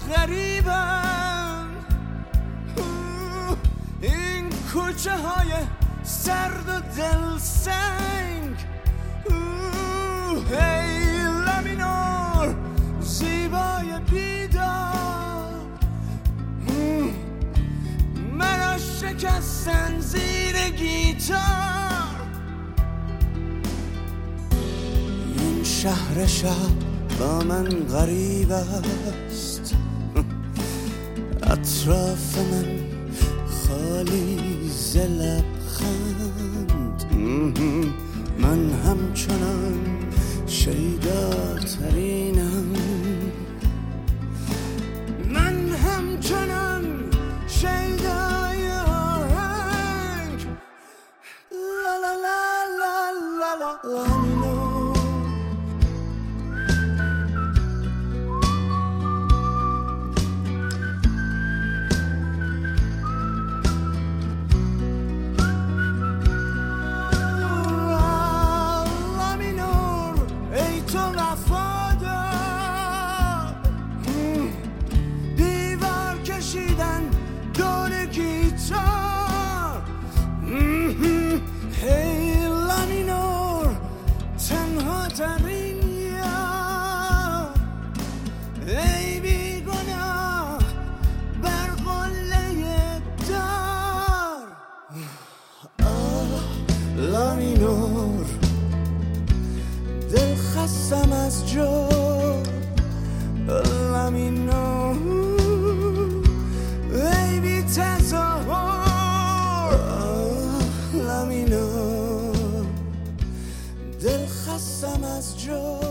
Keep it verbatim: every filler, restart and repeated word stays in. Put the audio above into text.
غریبم، این کوچه های سرد و دلسنگ. هی لامینور زیبای بیدار، مرا شکستن زیر گیتار. این شهر شب با من غریب است، اطراف من خالی ز لبخند. من همچنان شیداترینم، من همچنان شیدای آهنگ. لا لا لا لا لا لا لا. ای بیگناه بر قله دار. آه لامینور، دل خستم از جو. لامینور ای بی تظاهر. آه لامینور، دل خستم از جو.